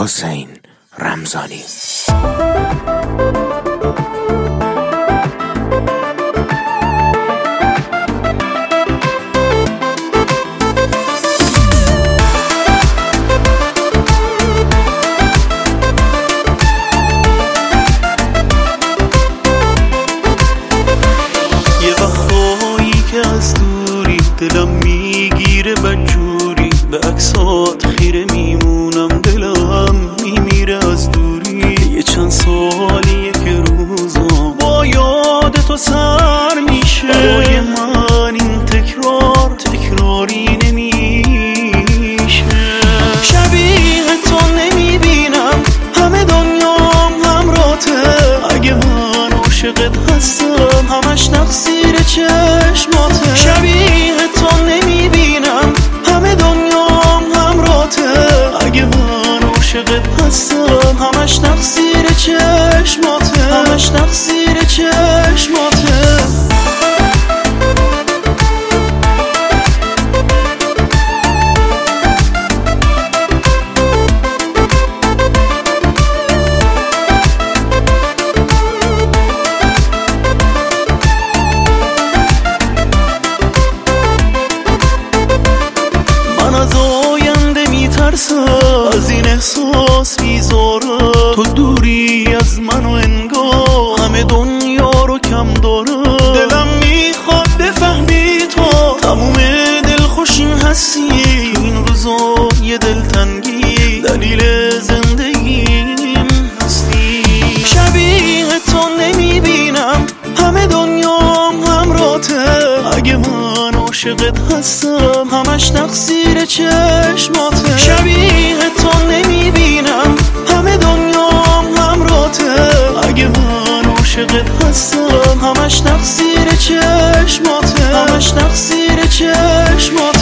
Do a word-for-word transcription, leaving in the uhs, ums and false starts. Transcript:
حسین رمضانی. دلم میگیره بدجوری، به عکسات خیره میمونم، دلم میمیره از دوری. یه چند سالیه که روزم با یاد تو سر میشه، برای من این تکرار تکراری نمیشه. شبیه تو نمیبینم، همه دنیام همراته. اگه من عاشقت هستم همش تقصیر چشماته. شبیه تو نمیبینم، همه دنیام همراته. اگه من عاشقت هستم همش تقصیر چشماته، همش تقصیر چشماته. از آینده میترسم، از این احساس میذارم. تو دوری از من و انگار همه دنیا رو کم دارم. دلم میخواد بفهمی تو تموم دلخوشیم هستی. این روزا یه دلتنگی دلیل زندگیم هستی. شبیه تو نمیبینم، همه دنیام همراته. اگه من عاشقت هستم همش تقصیر چشماته. شبیه تو نمیبینم، همه دنیام همراته. اگه من عاشقت هستم همش تقصیر چشماته، همش تقصیر چشماته.